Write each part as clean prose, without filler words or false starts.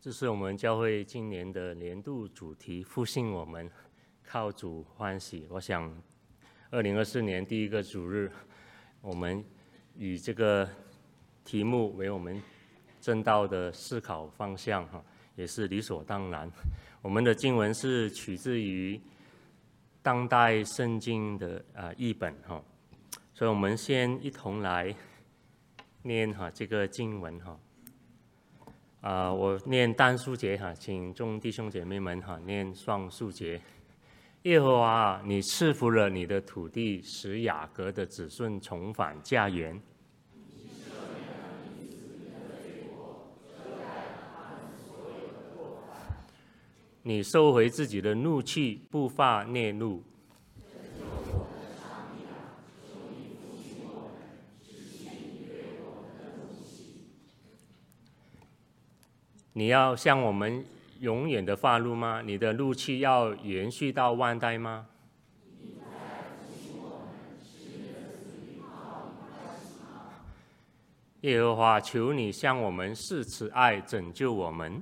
这是我们教会今年的年度主题，复兴我们，靠主欢喜。我想，2024年第一个主日，我们以这个题目为我们正道的思考方向，也是理所当然。我们的经文是取自于当代圣经的译本，所以我们先一同来念这个经文。我念单数节，请众弟兄姐妹们念双数节。耶和华你赐福了你的土地，使雅各的子孙重返家园。你收回自己的怒气，不发烈怒。你要向我们永远的发怒吗？你的怒气要延续到万代吗？耶和华，求你向我们施慈爱，拯救我们。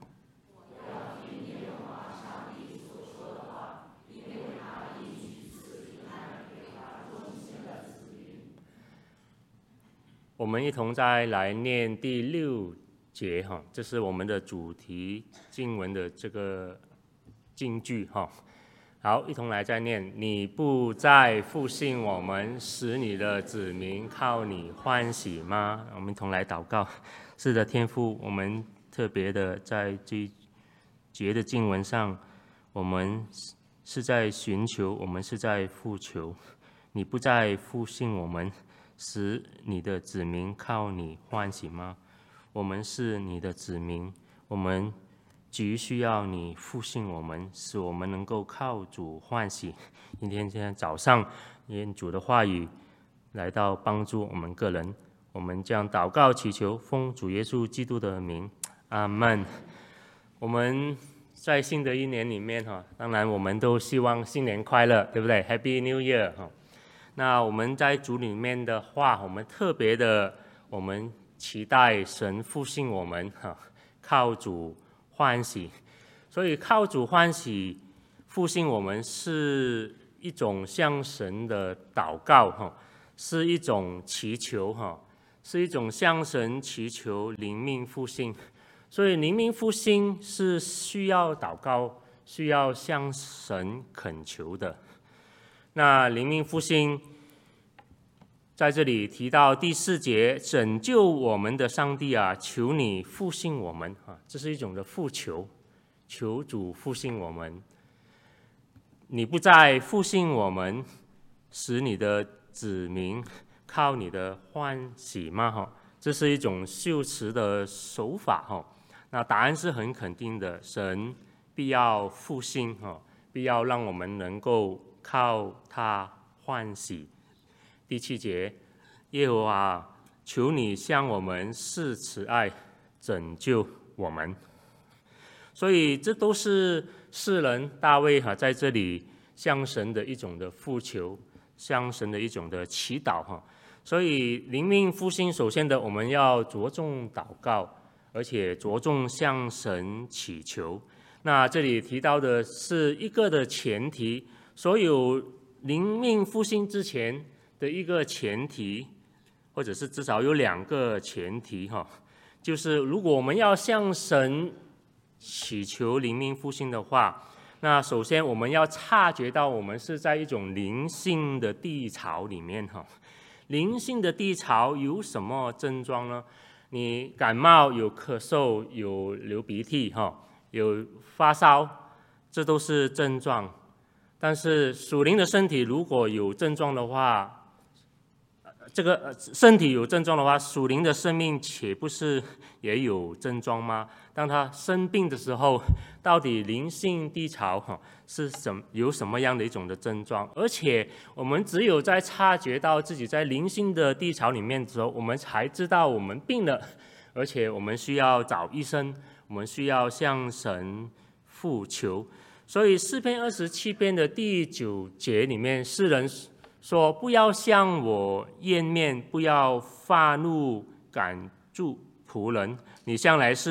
我们一同再来念第6节，这是我们的主题经文的这个金句。好，一同来再念。你不再复兴我们，使你的子民靠你欢喜吗？我们一同来祷告。是的，天父，我们特别的在这节的经文上，我们是在寻求，我们是在呼求。你不再复兴我们，使你的子民靠你欢喜吗？我们是你的子民，我们急需要你复兴我们，使我们能够靠主欢喜。今天早上，愿主的话语来到帮助我们个人。我们将祷告祈求，奉主耶稣基督的名，阿们。我们在新的一年里面，当然我们都希望新年快乐，对不对 ？Happy New Year。那我们在主里面的话，我们特别的，我们期待神复兴我们，靠主欢喜。所以靠主欢喜复兴我们是一种向神的祷告，是一种祈求，是一种向神祈求灵命复兴。所以灵命复兴是需要祷告，需要向神恳求的。那灵命复兴在这里提到第4节，拯救我们的上帝啊，求你复兴我们，这是一种的复求，求主复兴我们。你不再复兴我们，使你的子民靠你的欢喜吗？这是一种修辞的手法。那答案是很肯定的，神必要复兴，必要让我们能够靠他欢喜。第7节，耶和华，求你向我们施慈爱，拯救我们。所以这都是诗人大卫在这里向神的一种的呼求，向神的一种的祈祷。所以灵命复兴，首先的我们要着重祷告，而且着重向神祈求。那这里提到的是一个的前提，所有灵命复兴之前的一个前提，或者是至少有2个前提，就是如果我们要向神祈求灵命复兴的话，那首先我们要察觉到我们是在一种灵性的低潮里面。灵性的低潮有什么症状呢？你感冒，有咳嗽，有流鼻涕，有发烧，这都是症状。但是属灵的身体如果有症状的话，这个身体有症状的话，属灵的生命岂不是也有症状吗？当他生病的时候，到底灵性低潮是有什么样的一种的症状？而且我们只有在察觉到自己在灵性的低潮里面的时候，我们才知道我们病了，而且我们需要找医生，我们需要向神呼求。所以诗篇27篇的第9节里面，诗人说，不要向我厌面，不要发怒赶住仆人，你向来是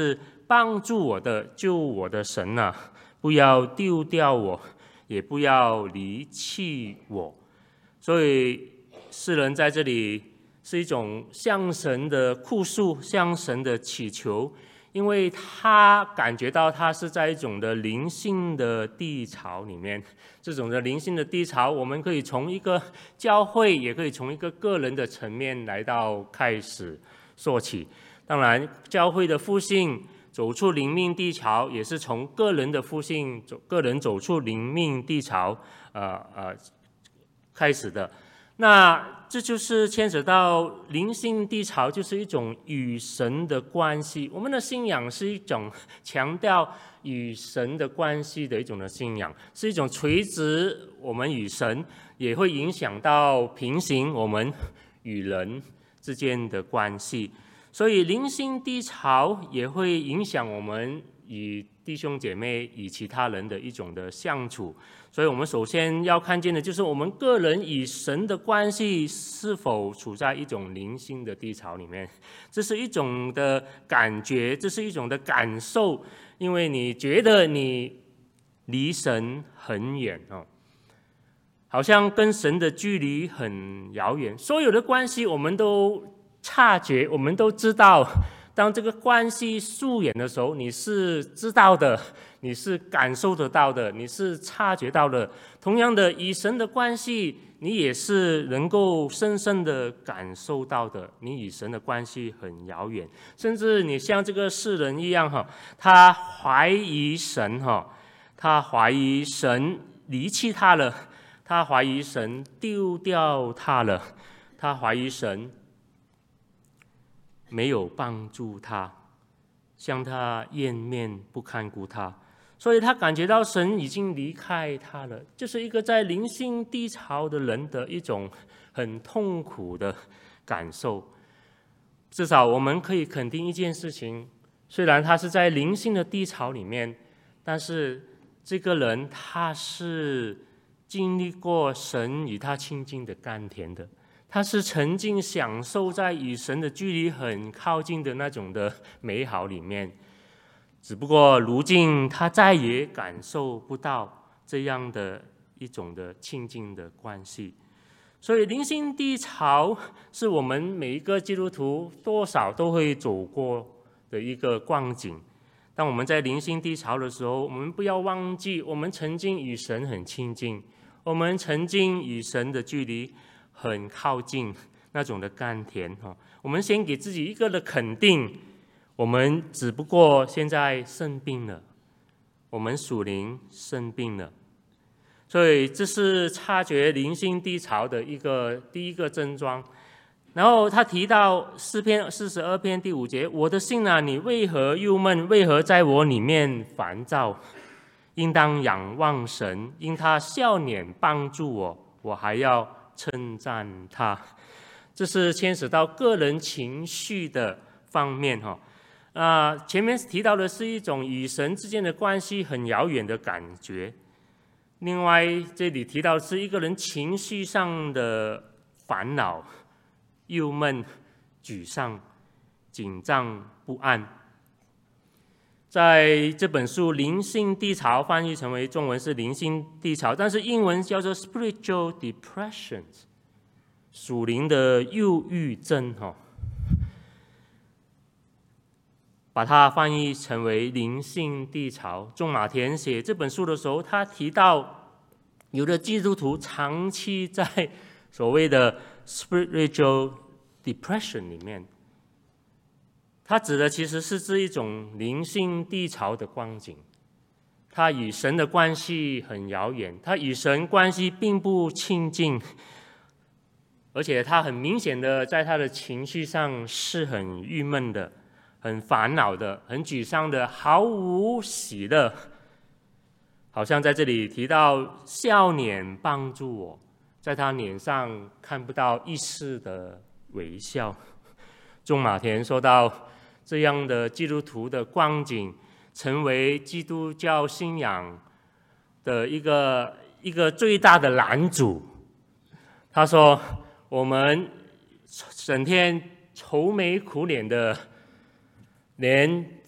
帮助我的、救我的神啊，不要丢掉我，也不要离弃我。所以诗人在这里是一种向神的哭诉，向神的祈求，因为他感觉到他是在一种的灵性的低潮里面。这种的灵性的低潮，我们可以从一个教会，也可以从一个个人的层面来到开始说起。当然，教会的复兴走出灵命低潮，也是从个人的复兴、个人走出灵命低潮开始的。那这就是牵扯到灵性低潮，就是一种与神的关系。我们的信仰是一种强调与神的关系的一种的信仰，是一种垂直我们与神，也会影响到平行我们与人之间的关系。所以灵性低潮也会影响我们与弟兄姐妹、与其他人的一种的相处。所以我们首先要看见的就是我们个人与神的关系是否处在一种灵性的低潮里面。这是一种的感觉，这是一种的感受，因为你觉得你离神很远好像跟神的距离很遥远。所有的关系我们都察觉，我们都知道，当这个关系疏远的时候，你是知道的，你是感受得到的，你是察觉到的。同样的，与神的关系，你也是能够深深的感受到的。你与神的关系很遥远，甚至你像这个世人一样他怀疑神他怀疑神离弃他了，他怀疑神丢掉他了，他怀疑神没有帮助他，向他掩面不看顾他，所以他感觉到神已经离开他了。就是一个在灵性低潮的人的一种很痛苦的感受。至少我们可以肯定一件事情，虽然他是在灵性的低潮里面，但是这个人他是经历过神与他亲近的甘甜的，他是曾经享受在与神的距离很靠近的那种的美好里面，只不过如今他再也感受不到这样的一种的亲近的关系。所以灵性低潮是我们每一个基督徒多少都会走过的一个光景。当我们在灵性低潮的时候，我们不要忘记我们曾经与神很亲近，我们曾经与神的距离很靠近，那种的甘甜我们先给自己一个的肯定，我们只不过现在生病了，我们属灵生病了。所以这是察觉灵性低潮的第一个症状。然后他提到诗篇42篇第5节，我的心啊，你为何忧闷？为何在我里面烦躁？应当仰望神，因他笑脸帮助我，我还要称赞他。这是牵涉到个人情绪的方面前面提到的是一种与神之间的关系很遥远的感觉。另外这里提到是一个人情绪上的烦恼、忧闷、沮丧、紧张、不安。在这本书灵性低潮翻译成为中文是灵性低潮，但是英文叫做 spiritual depression， 属灵的忧郁症把它翻译成为灵性低潮。仲马田写这本书的时候，他提到有的基督徒长期在所谓的 spiritual depression 里面，他指的其实是这一种灵性低潮的光景。他与神的关系很遥远，他与神关系并不亲近，而且他很明显的在他的情绪上是很郁闷的，很烦恼的，很沮丧的，毫无喜乐。好像在这里提到笑脸帮助我，在他脸上看不到一丝的微笑。仲马田说到这样的基督徒的光景，成为基督教信仰的一个最大的拦阻。他说我们整天愁眉苦脸的，连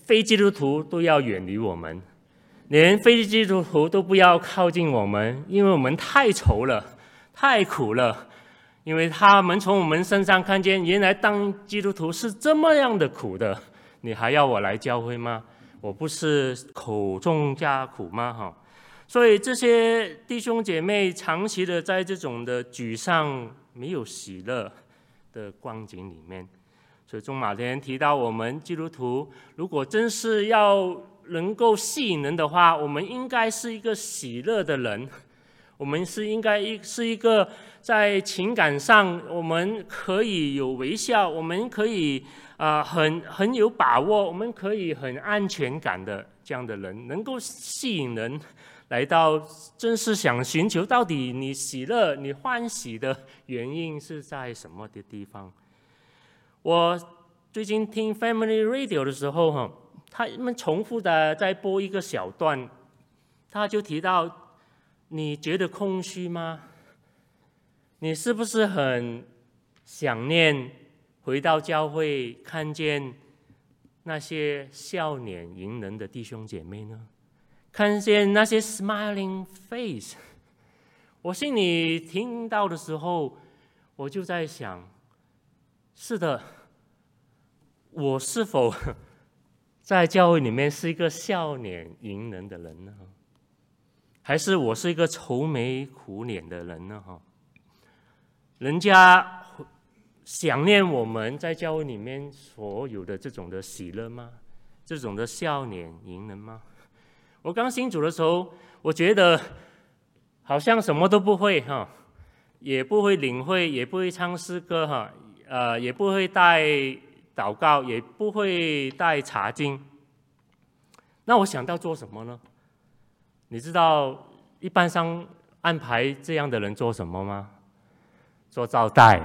非基督徒都要远离我们，连非基督徒都不要靠近我们，因为我们太丑了，太苦了。因为他们从我们身上看见，原来当基督徒是这么样的苦的，你还要我来教会吗？我不是苦中加苦吗？所以这些弟兄姐妹长期的在这种的沮丧、没有喜乐的光景里面。所以中马田提到，我们基督徒如果真是要能够吸引人的话，我们应该是一个喜乐的人，我们应该是一个在情感上我们可以有微笑，我们可以很有把握，我们可以很安全感的这样的人，能够吸引人来到，真是想寻求到底你喜乐、你欢喜的原因是在什么的地方。我最近听 Family Radio 的时候，他们重复的在播一个小段，他就提到，你觉得空虚吗？你是不是很想念回到教会，看见那些笑脸迎人的弟兄姐妹呢？看见那些 smiling face？ 我心里听到的时候，我就在想，是的，我是否在教会里面是一个笑脸迎人的人呢？还是我是一个愁眉苦脸的人呢？人家想念我们在教会里面所有的这种的喜乐吗？这种的笑脸迎人吗？我刚信主的时候，我觉得好像什么都不会，也不会领会，也不会唱诗歌，也不会带祷告，也不会带查经。那我想到做什么呢？你知道一般上安排这样的人做什么吗？做招待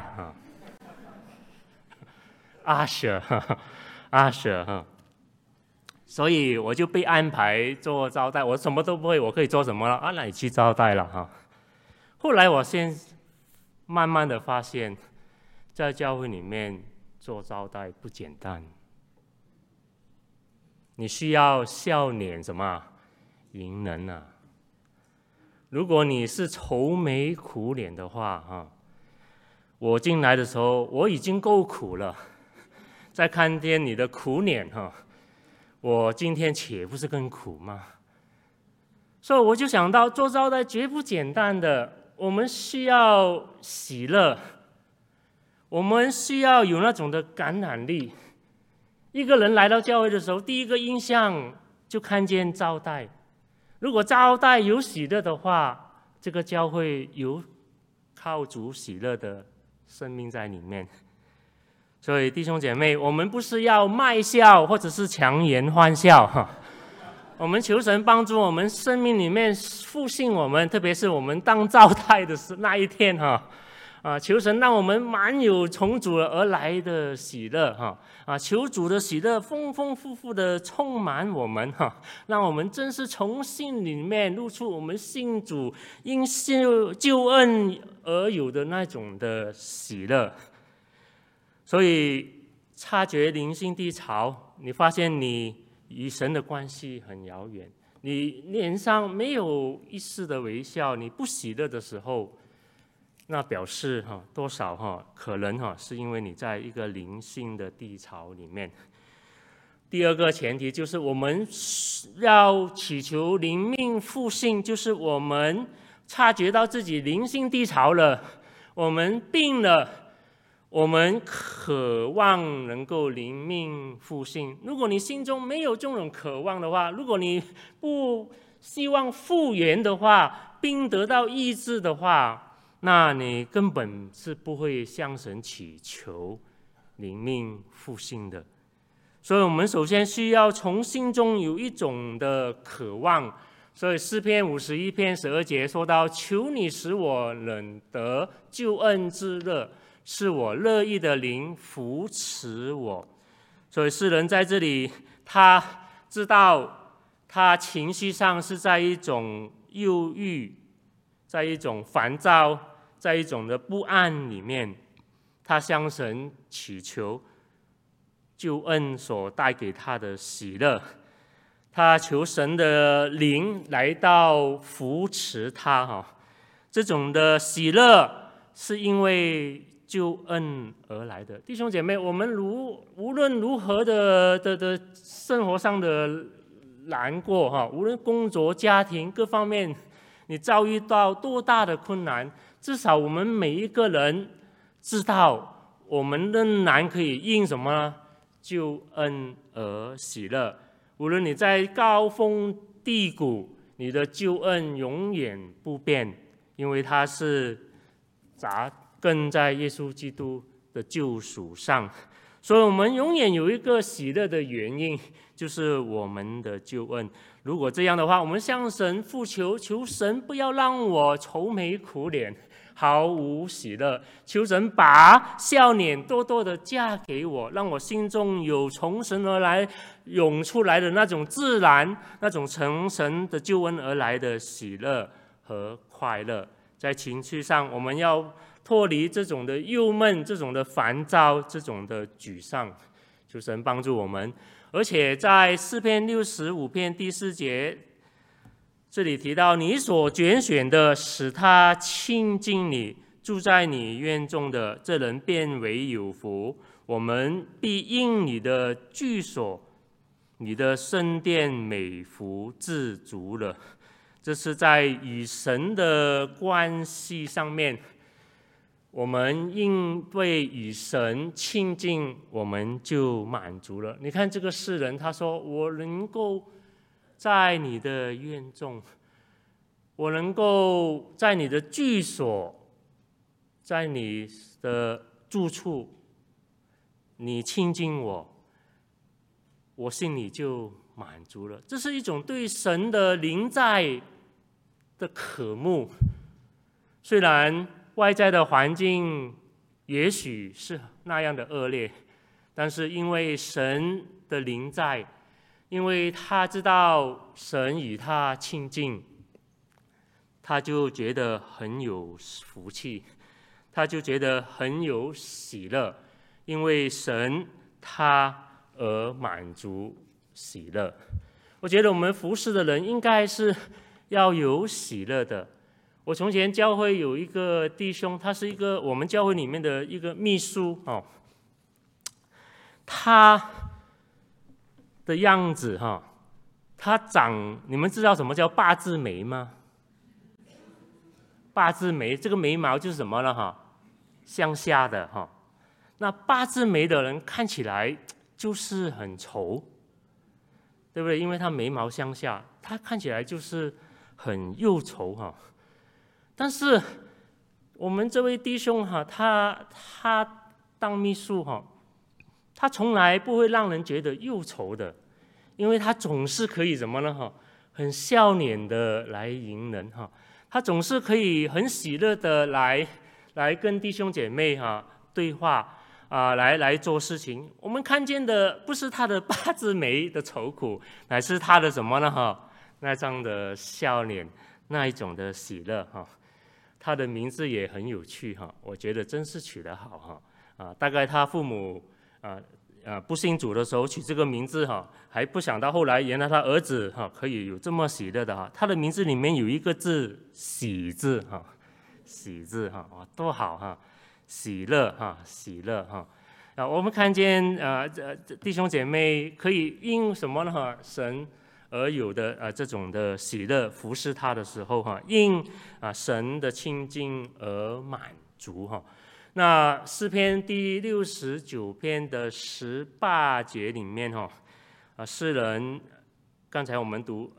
，usher，所以我就被安排做招待。我什么都不会，我可以做什么了？那你去招待了后来我先慢慢的发现，在教会里面做招待不简单，你需要笑脸什么迎人啊。如果你是愁眉苦脸的话，我进来的时候我已经够苦了，再看见你的苦脸，我今天岂不是更苦吗？所以我就想到，做招待绝不简单的，我们需要喜乐，我们需要有那种的感染力。一个人来到教会的时候，第一个印象就看见招待。如果招待有喜乐的话，这个教会有靠主喜乐的生命在里面。所以弟兄姐妹，我们不是要卖笑或者是强颜欢笑，我们求神帮助我们生命里面复兴我们，特别是我们当招待的那一天，求神让我们满有从主而来的喜乐，求主的喜乐丰丰富富的充满我们，让我们真是从心里面露出我们信主因救恩而有的那种的喜乐。所以察觉灵性低潮，你发现你与神的关系很遥远，你脸上没有一丝的微笑，你不喜乐的时候，那表示多少可能是因为你在一个灵性的低潮里面。第二个前提就是我们要祈求灵命复兴，就是我们察觉到自己灵性低潮了，我们病了，我们渴望能够灵命复兴。如果你心中没有这种渴望的话，如果你不希望复原的话，病得到医治的话，那你根本是不会向神祈求灵命复兴的。所以我们首先需要从心中有一种的渴望。所以诗篇51篇12节说到，求你使我忍得救恩之乐，是我乐意的灵扶持我。所以诗人在这里，他知道他情绪上是在一种忧郁，在一种烦躁，在一种的不安里面，他向神祈求救恩所带给他的喜乐，他求神的灵来到扶持他这种的喜乐是因为救恩而来的。弟兄姐妹，我们无论如何的生活上的难过无论工作、家庭各方面，你遭遇到多大的困难，至少我们每一个人知道，我们仍然可以因什么呢？救恩而喜乐。无论你在高峰低谷，你的救恩永远不变，因为它是扎根在耶稣基督的救赎上。所以我们永远有一个喜乐的原因，就是我们的救恩。如果这样的话，我们向神呼求，求神不要让我愁眉苦脸，毫无喜乐，求神把笑脸多多的加给我，让我心中有从神而来涌出来的那种自然，那种从神的救恩而来的喜乐和快乐。在情绪上，我们要脱离这种的忧闷，这种的烦躁，这种的沮丧，求神帮助我们。而且在诗篇65篇第4节，这里提到，你所拣选的，使他亲近你，住在你院中的，这人便为有福。我们必因你的居所，你的圣殿美福自足了。这是在与神的关系上面，我们因为与神亲近，我们就满足了。你看这个诗人，他说：我能够在你的院中，我能够在你的居所，在你的住处，你亲近我，我心里就满足了。这是一种对神的临在的渴慕。虽然外在的环境也许是那样的恶劣，但是因为神的临在，因为他知道神与他亲近，他就觉得很有福气，他就觉得很有喜乐，因为神他而满足喜乐。我觉得我们服侍的人应该是要有喜乐的。我从前教会有一个弟兄，他是我们教会里面的一个秘书他的样子他你们知道什么叫八字眉吗？八字眉，这个眉毛就是什么呢？向下的那八字眉的人看起来就是很愁，对不对？因为他眉毛向下，他看起来就是很忧愁但是我们这位弟兄他当秘书他从来不会让人觉得忧愁的，因为他总是可以什么呢？很笑脸的来迎人他总是可以很喜乐的来跟弟兄姐妹对话来做事情。我们看见的不是他的八字眉的愁苦，乃是他的什么呢？那张的笑脸，那一种的喜乐他的名字也很有趣我觉得真是取得好大概他父母不信主的时候取这个名字还不想到后来原来他儿子可以有这么喜乐的他的名字里面有一个字喜字喜字多好喜乐喜乐我们看见弟兄姐妹可以因什么呢？神而有的这种的喜乐，服侍他的时候因神的亲近而满足那诗篇第69篇的18节里面诗人刚才我们读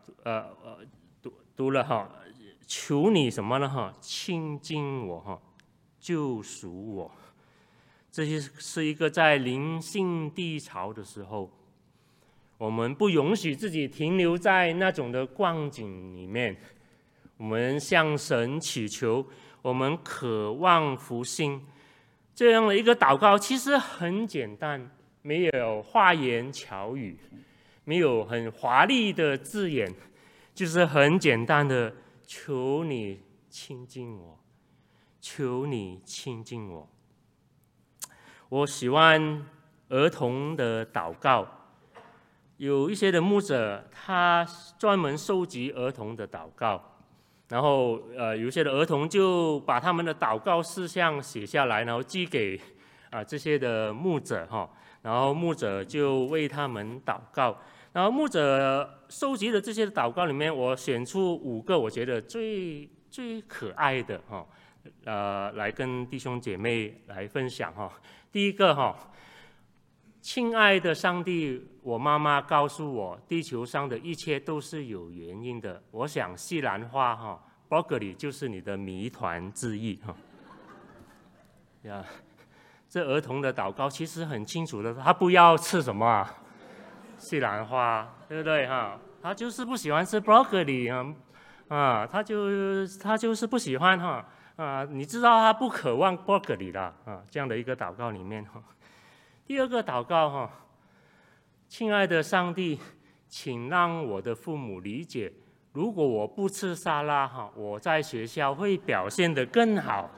了求你什么呢？亲近我救赎我。这是一个在灵性低潮的时候，我们不允许自己停留在那种的光景里面，我们向神祈求，我们渴望复兴。这样的一个祷告其实很简单，没有花言巧语，没有很华丽的字眼，就是很简单的求你亲近我，求你亲近我。我喜欢儿童的祷告。有一些的牧者，他专门收集儿童的祷告，然后有一些的儿童就把他们的祷告事项写下来，然后寄给这些的牧者哈，然后牧者就为他们祷告。然后牧者收集的这些祷告里面，我选出5个我觉得最可爱的哈，来跟弟兄姐妹来分享哈。第一个哈，亲爱的上帝，我妈妈告诉我，地球上的一切都是有原因的。我想西兰花哈 ，broccoli 就是你的谜团之一哈。呀，这儿童的祷告其实很清楚的，他不要吃什么啊？西兰花，对不对哈？他就是不喜欢吃 broccoli 他就是不喜欢哈你知道他不渴望 broccoli 啦这样的一个祷告里面哈。第二个祷告哈，亲爱的上帝，请让我的父母理解，如果我不吃沙拉哈，我在学校会表现得更好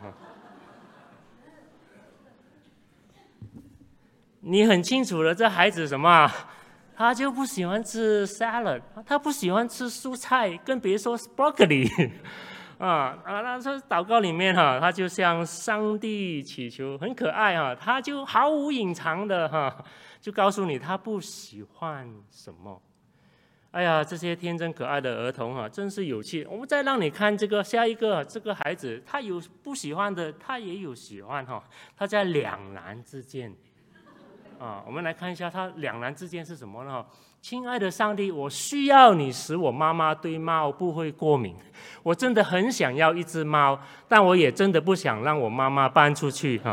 你很清楚了，这孩子什么？他就不喜欢吃 salad， 他不喜欢吃蔬菜，更别说 broccoli 那这祷告里面他就向上帝祈求，很可爱他就毫无隐藏的就告诉你他不喜欢什么。哎呀，这些天真可爱的儿童真是有趣。我们再让你看这个下一个，这个孩子他有不喜欢的，他也有喜欢他在两难之间。我们来看一下他两难之间是什么呢？亲爱的上帝，我需要你使我妈妈对猫不会过敏。我真的很想要一只猫，但我也真的不想让我妈妈搬出去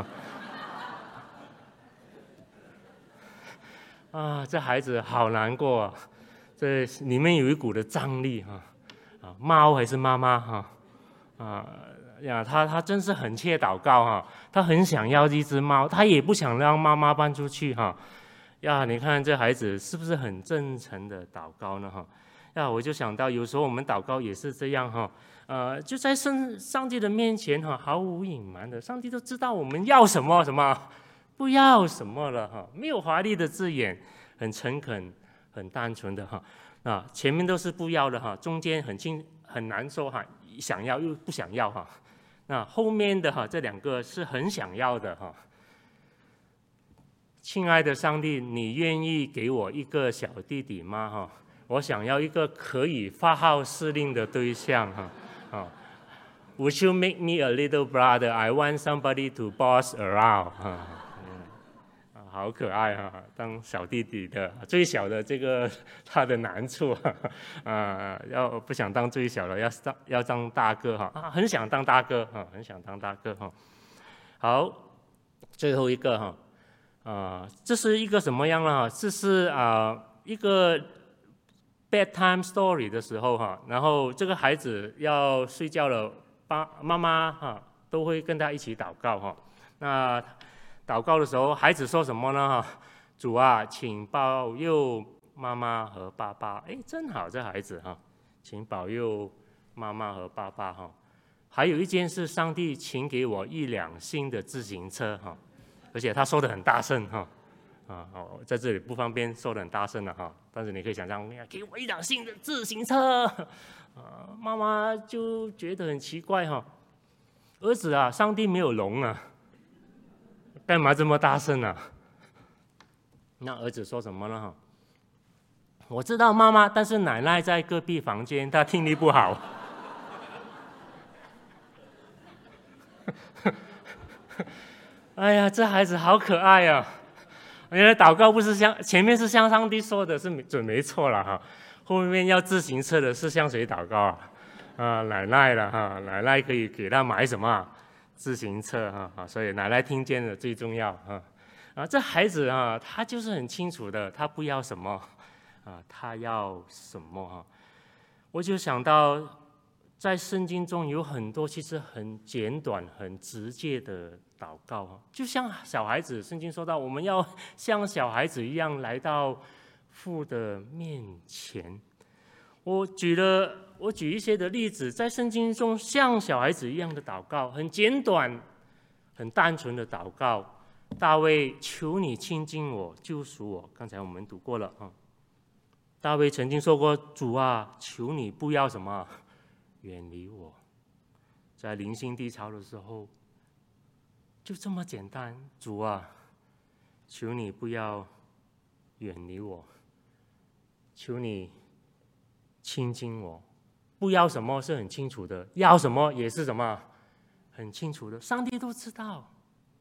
这孩子好难过这里面有一股的张力猫还是妈妈他真是很切祷告他很想要一只猫，他也不想让妈妈搬出去你看这孩子是不是很真诚的祷告呢我就想到有时候我们祷告也是这样就在上帝的面前毫无隐瞒的，上帝都知道我们要什么不要什么了没有华丽的字眼，很诚恳很单纯的前面都是不要的中间很难受想要又不想要那后面的这2个是很想要的亲爱的上帝，你愿意给我一个小弟弟吗我想要一个可以发号施令的对象Would you make me a little brother? I want somebody to boss around 好可爱当小弟弟的最小的这个他的难处要不想当最小的，要当大哥很想当大哥很想当大哥好，最后一个这是一个什么样呢这是一个 bedtime story 的时候然后这个孩子要睡觉了，妈妈都会跟他一起祷告那祷告的时候，孩子说什么呢？主啊，请保佑妈妈和爸爸。真好，这孩子请保佑妈妈和爸爸还有一件事，上帝请给我1辆新的自行车而且他说得很大声在这里不方便说得很大声了但是你可以想象，给我1辆新的自行车妈妈就觉得很奇怪儿子上帝没有聋干嘛这么大声那儿子说什么呢我知道妈妈，但是奶奶在隔壁房间，她听力不好哎呀，这孩子好可爱原来祷告不是前面是向上帝说的是准没错了后面要自行车的是向谁祷告奶奶了奶奶可以给他买什么自行车所以奶奶听见了最重要这孩子他就是很清楚的，他不要什么他要什么我就想到在圣经中有很多其实很简短很直接的祷告就像小孩子，圣经说到我们要像小孩子一样来到父的面前。我举一些的例子，在圣经中像小孩子一样的祷告，很简短很单纯的祷告大卫，求你亲近我，救赎我。刚才我们读过了啊。大卫曾经说过：“主啊，求你不要什么远离我。”在灵性低潮的时候，就这么简单。主啊，求你不要远离我，求你亲近我。不要什么是很清楚的，要什么也是什么很清楚的，上帝都知道。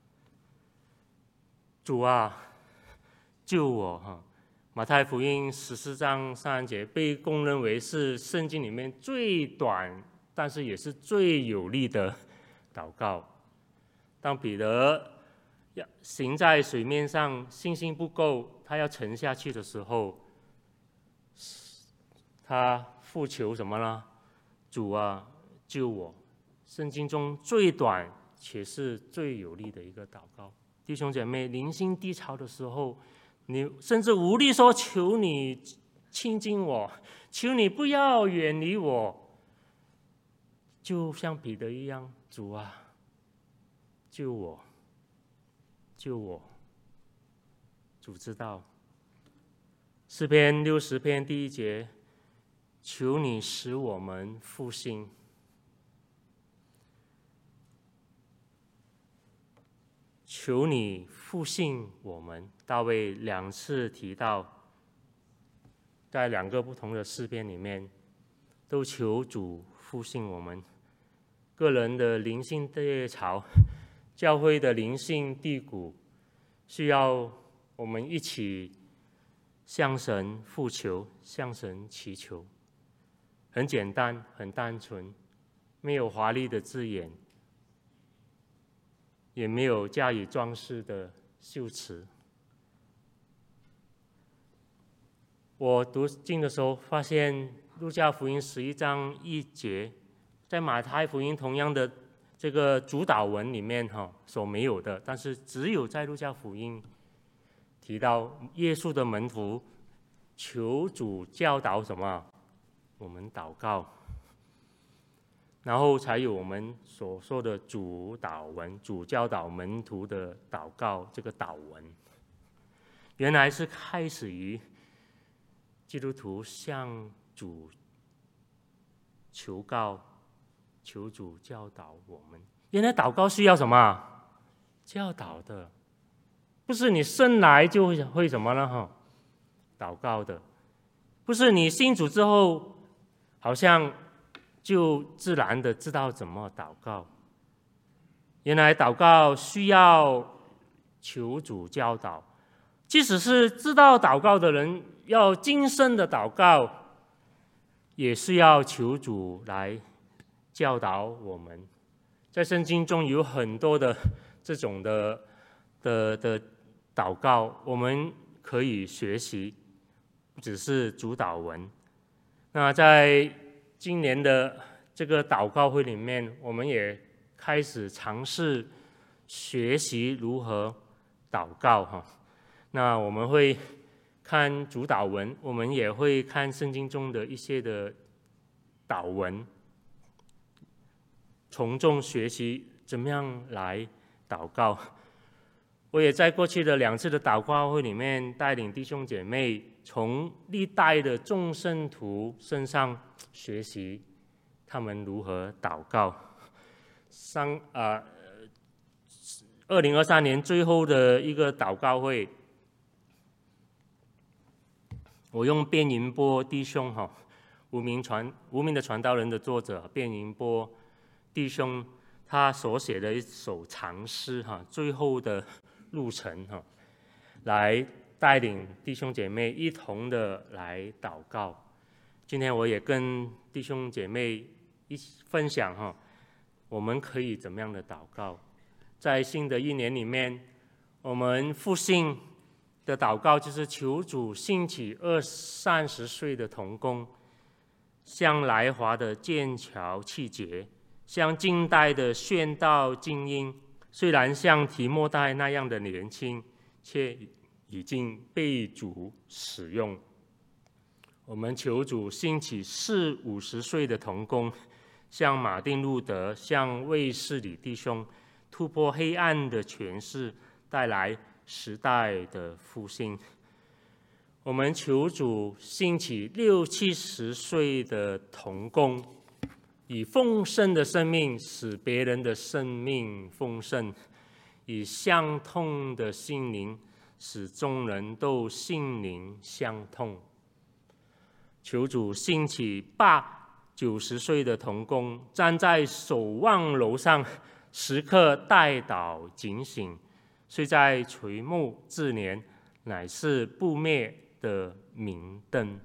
主啊，救我哈！马太福音14章3节被公认为是圣经里面最短，但是也是最有力的祷告。当彼得要行在水面上，信心不够，他要沉下去的时候，他呼求什么呢？主啊，救我！圣经中最短且是最有力的一个祷告。弟兄姐妹，灵性低潮的时候，你甚至无力说：“求你亲近我，求你不要远离我。”就像彼得一样，主啊，救我，救我！主知道。诗篇60篇第1节，求你使我们复兴。求你复兴我们。大卫2次提到，在2个不同的诗篇里面，都求主复兴我们。个人的灵性低潮，教会的灵性低谷，需要我们一起向神呼求，向神祈求。很简单，很单纯，没有华丽的字眼，也没有加以装饰的修辞。我读经的时候发现，路加福音11章1节，在马太福音同样的这个主导文里面所没有的，但是只有在路加福音提到耶稣的门徒求主教导什么，我们祷告，然后才有我们所说的主导文，主教导门徒的祷告这个祷文。原来是开始于基督徒向主求告，求主教导我们。原来祷告需要什么？教导的，不是你生来就会什么呢？祷告的，不是你信主之后好像就自然的知道怎么祷告。原来祷告需要求主教导，即使是知道祷告的人，要谨慎的祷告，也是要求主来教导我们。在圣经中有很多的这种的祷告，我们可以学习，不只是主祷文。那在今年的这个祷告会里面，我们也开始尝试学习如何祷告那我们会看主祷文，我们也会看圣经中的一些的祷文，从中学习怎么样来祷告。我也在过去的2次的祷告会里面，带领弟兄姐妹从历代的众圣徒身上学习他们如何祷告。2023年最后的一个祷告会，我用卞银波弟兄无名的传道人的作者卞银波弟兄他所写的一首长诗最后的路程来带领弟兄姐妹一同的来祷告。今天我也跟弟兄姐妹一起分享我们可以怎么样的祷告。在新的一年里面，我们复兴的祷告就是求主兴起20-30岁的同工，像来华的剑桥气节，像近代的宣道精英，虽然像提摩太那样的年轻，却已经被主使用。我们求主兴起40-50岁的同工，像马丁路德，像卫斯理弟兄，突破黑暗的权势， 带来时代的复兴。我们求主兴起60、70岁的同工，以丰盛的生命使别人的生命丰盛，以相通的心灵使众人都心灵相通。求主兴起80、90岁的同工，站在守望楼上，时刻代祷警醒，虽在垂暮之年，乃是不灭的明灯。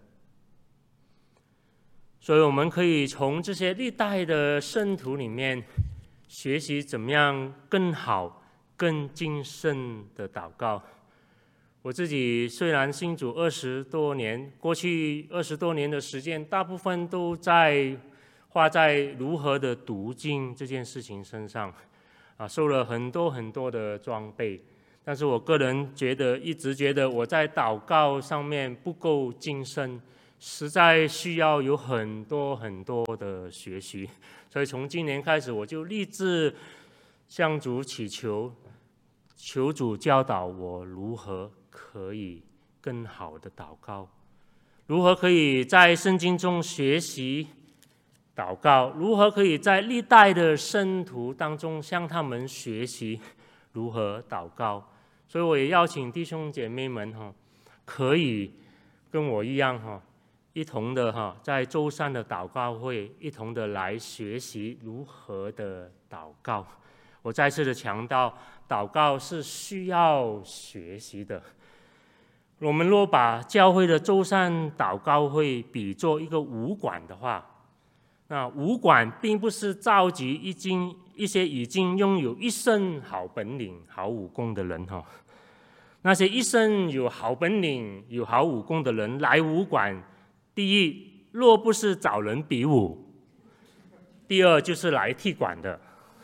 所以我们可以从这些历代的圣徒里面学习怎么样更好、更谨慎的祷告。我自己虽然信主20多年，过去20多年的时间，大部分都花在如何的读经这件事情身上，受了很多的装备。但是我个人一直觉得我在祷告上面不够谨慎，实在需要有很多的学习。所以从今年开始，我就立志向主祈求，求主教导我如何可以更好的祷告，如何可以在圣经中学习祷告，如何可以在历代的圣徒当中向他们学习如何祷告。所以我也邀请弟兄姐妹们可以跟我一样一同的在周三的祷告会一同的来学习如何的祷告。我再次的强调，祷告是需要学习的。我们若把教会的周三祷告会比作一个武馆的话，那武馆并不是召集一些已经拥有一身好本领、好武功的人那些一身有好本领、有好武功的人来武馆，第一，若不是找人比武；第二，就是来踢馆的。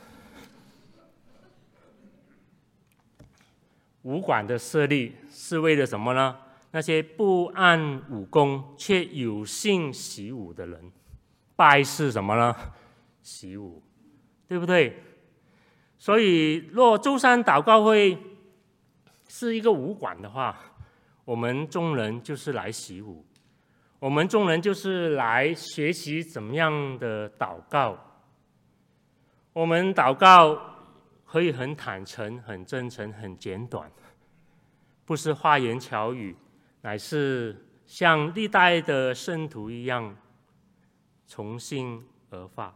武馆的设立是为了什么呢？那些不谙武功却有幸习武的人，拜是什么呢？习武，对不对？所以若周三祷告会是一个武馆的话，我们众人就是来习武，我们众人就是来学习怎么样的祷告。我们祷告可以很坦诚、很真诚、很简短，不是花言巧语，乃是像历代的圣徒一样从心而发。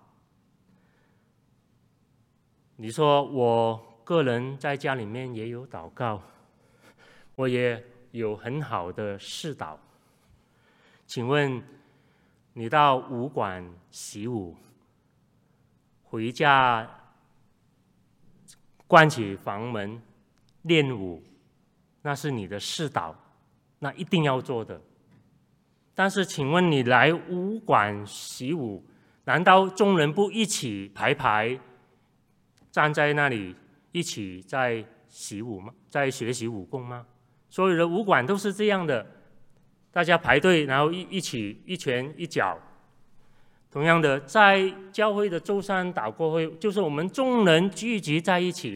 你说我个人在家里面也有祷告，我也有很好的示祷。请问你到武馆习武，回家关起房门练武，那是你的示祷，那一定要做的。但是请问你来武馆习武，难道众人不一起排站在那里一起在习武吗？在学习武功吗？所有的武馆都是这样的，大家排队，然后一起一拳一脚。同样的，在教会的周三祷告会，就是我们众人聚集在一起，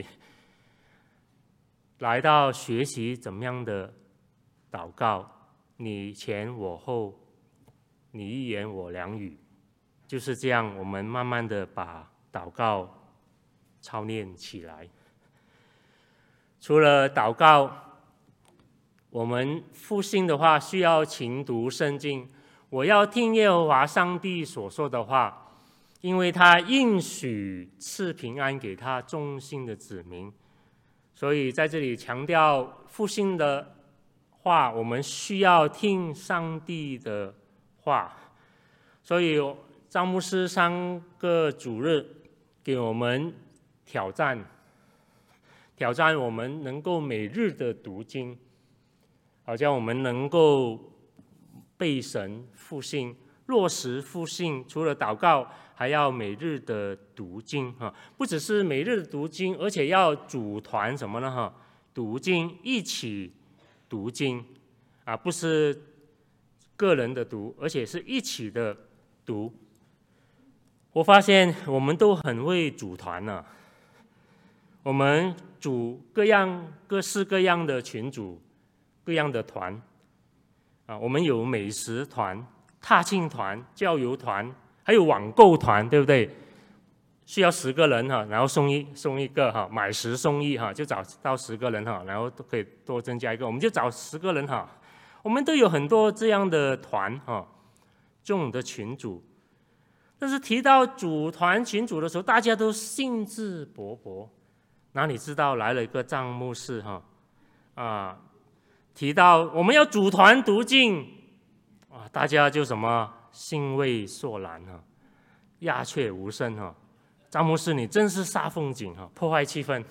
来到学习怎么样的祷告，你前我后，你一言我两语，就是这样，我们慢慢的把祷告操练起来。除了祷告，我们复兴的话，需要勤读圣经。我要听耶和华上帝所说的话，因为他应许赐平安给他忠心的子民。所以在这里强调复兴的话，我们需要听上帝的话。所以张牧师3个主日给我们挑战我们能够每日的读经，好像我们能够被神复兴，落实复兴。除了祷告，还要每日的读经不只是每日的读经，而且要组团什么呢读经，一起读经不是个人的读，而且是一起的读。我发现我们都很会组团我们组各式各样的群组，各样的团啊，我们有美食团、踏青团、郊游团，还有网购团，对不对？需要10个人哈，然后送一个哈，买10送1哈，就找到10个人哈，然后都可以多增加一个，我们就找10个人哈。我们都有很多这样的团哈，这种的群组。但是提到组团群组的时候，大家都兴致勃勃，哪里知道来了一个张牧师哈提到我们要组团读经啊，大家就什么兴味索然哈，鸦雀无声哈。张牧师，你真是煞风景哈，破坏气氛。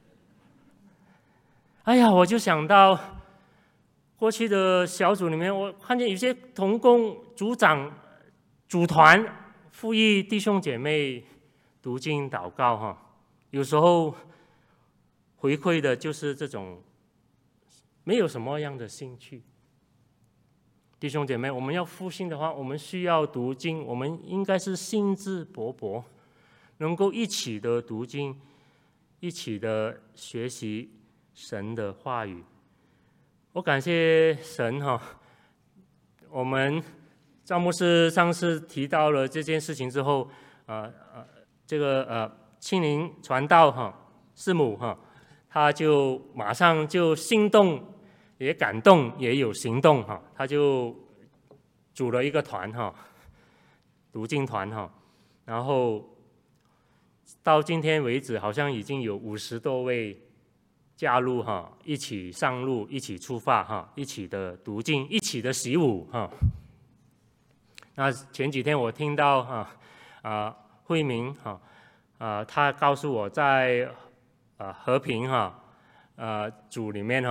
哎呀，我就想到过去的小组里面，我看见有些同工组长组团呼吁弟兄姐妹读经祷告哈，有时候回馈的就是这种没有什么样的兴趣。弟兄姐妹，我们要复兴的话，我们需要读经，我们应该是兴致勃勃，能够一起的读经，一起的学习神的话语。我感谢神哈，我们张牧师上次提到了这件事情之后，这个青年传道哈师母哈，他就马上就心动，也感动，也有行动哈，他就组了一个团哈，读经团哈，然后到今天为止，好像已经有50多位加入哈，一起上路，一起出发哈，一起的读经，一起的习武哈。那前几天我听到慧明他告诉我在和平组里面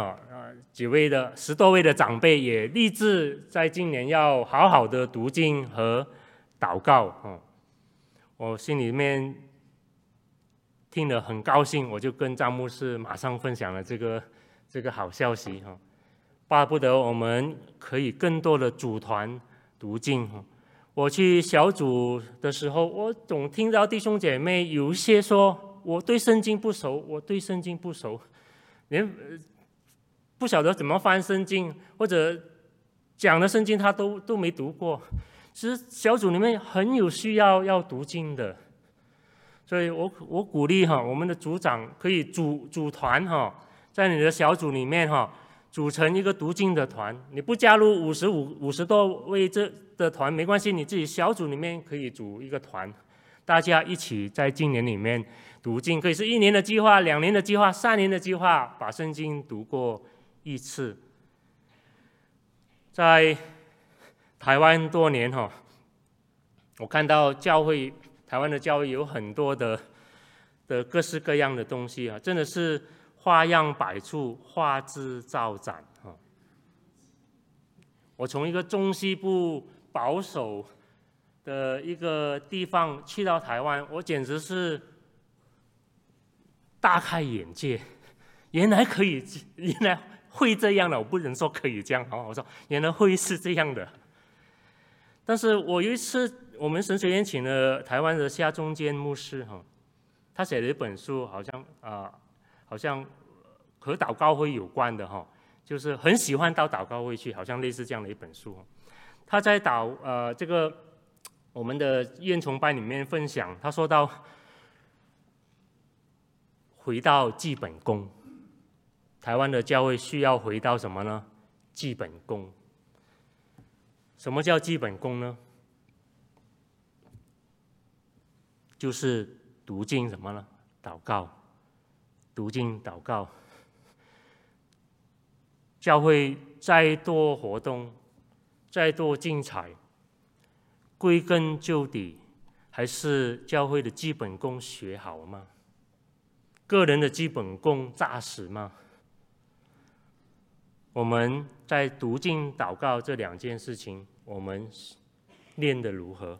10多位的长辈也立志在今年要好好的读经和祷告我心里面听了很高兴，我就跟张牧师马上分享了这个好消息巴不得我们可以更多的组团读经我去小组的时候，我总听到弟兄姐妹有一些说我对圣经不熟，连不晓得怎么翻圣经，或者讲的圣经他都没读过。其实小组里面很有需要读经的，所以我鼓励我们的组长可以组团在你的小组里面组成一个读经的团。你不加入50多位的团没关系，你自己小组里面可以组一个团，大家一起在今年里面读经，可以是1年的计划、2年的计划、3年的计划，把圣经读过1次。在台湾多年我看到台湾的教会有很多的各式各样的东西真的是花样百出，花枝招展我从一个中西部保守的一个地方去到台湾，我简直是大开眼界，原来会这样的。我不能说可以这样我说原来会是这样的。但是我有一次我们神学院请了台湾的夏中坚牧师他写了一本书，好像和祷告会有关的就是很喜欢到祷告会去，好像类似这样的一本书。他在这个我们的院崇拜里面分享，他说到回到基本功，台湾的教会需要回到什么呢？基本功。什么叫基本功呢？就是读经什么呢？祷告，读经祷告。教会再多活动，再多精彩，归根究底，还是教会的基本功学好吗？个人的基本功扎实吗？我们在读经祷告这2件事情，我们练得如何？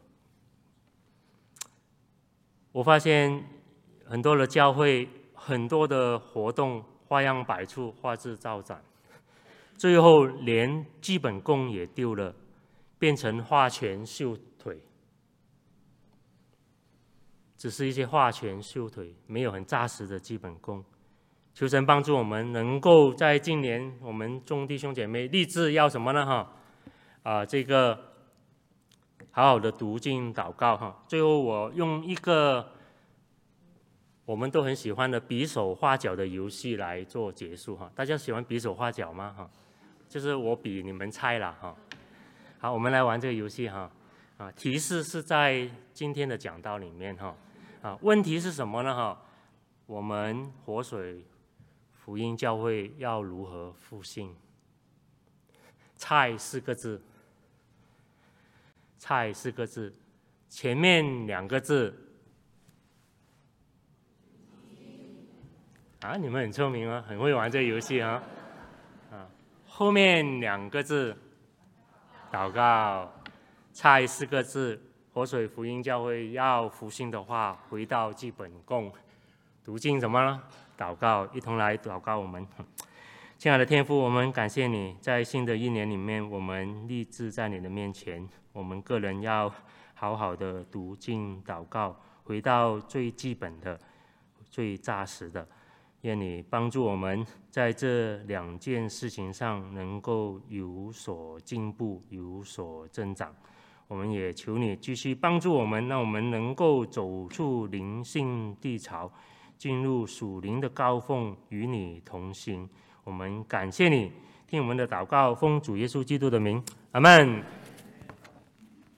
我发现很多的教会，很多的活动花样百出，花枝招展，最后连基本功也丢了，变成花拳绣腿。 只是一些画拳绣腿，没有很扎实的基本功。求神帮助我们能够在今年，我们众弟兄姐妹立志要什么呢？这个好好的读经祷告哈。最后我用一个我们都很喜欢的比手画脚的游戏来做结束哈。大家喜欢比手画脚吗？就是我比你们猜啦哈。好，我们来玩这个游戏哈。提示是在今天的讲道里面哈。问题是什么呢？我们活水福音教会要如何复兴？菜4个字，菜4个字，前面2个字你们很聪明啊，很会玩这个游戏啊。后面2个字，祷告。菜4个字，活水福音教会要复兴的话，回到基本功，读经什么呢？祷告，一同来祷告我们。亲爱的天父，我们感谢你，在新的一年里面，我们立志在你的面前，我们个人要好好的读经祷告，回到最基本的、最扎实的。愿你帮助我们在这2件事情上能够有所进步、有所增长。我们也求你继续帮助我们，让我们能够走出灵性低潮，进入属灵的高峰，与你同行。我们感谢你，听我们的祷告，奉主耶稣基督的名，阿们。